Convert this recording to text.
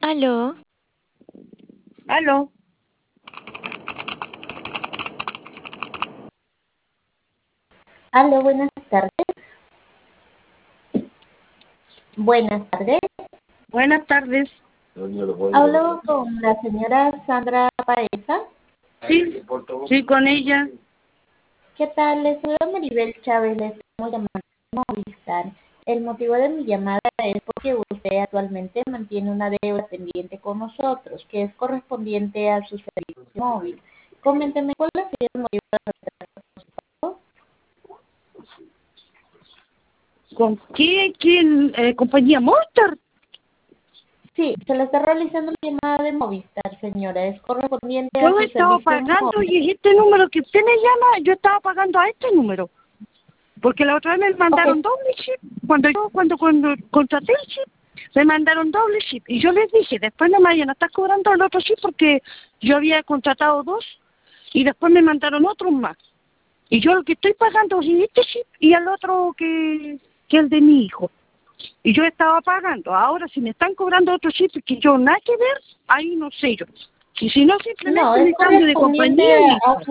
Aló, Aló. Aló, buenas tardes. Buenas tardes. Buenas tardes. Hablo con la señora Sandra Paeza. Sí, sí, con ella. ¿Qué tal? Les saluda Maribel Chávez, le estamos llamando de Movistar. El motivo de mi llamada es porque usted actualmente mantiene una deuda pendiente con nosotros, que es correspondiente a su servicio móvil. Coménteme cuál ha sido el motivo de retraso. ¿Con quién? ¿Compañía Monster? Sí, se le está realizando una llamada de Movistar, señora. Es correspondiente a Yo su estaba servicio pagando móvil. y este número que usted me llama, yo estaba pagando a este número. Porque la otra vez me Ok, mandaron doble chip. Cuando contraté el chip, me mandaron doble chip. Y yo les dije, después no me vayan a estar cobrando el otro chip porque yo había contratado dos y después me mandaron otros más. Y yo lo que estoy pagando es este chip y el otro que el de mi hijo. Y yo estaba pagando. Ahora, si me están cobrando otro chip que yo nada que ver, ahí no sé yo. Y si no, no, simplemente es me cambio de correspondiente compañía y a listo.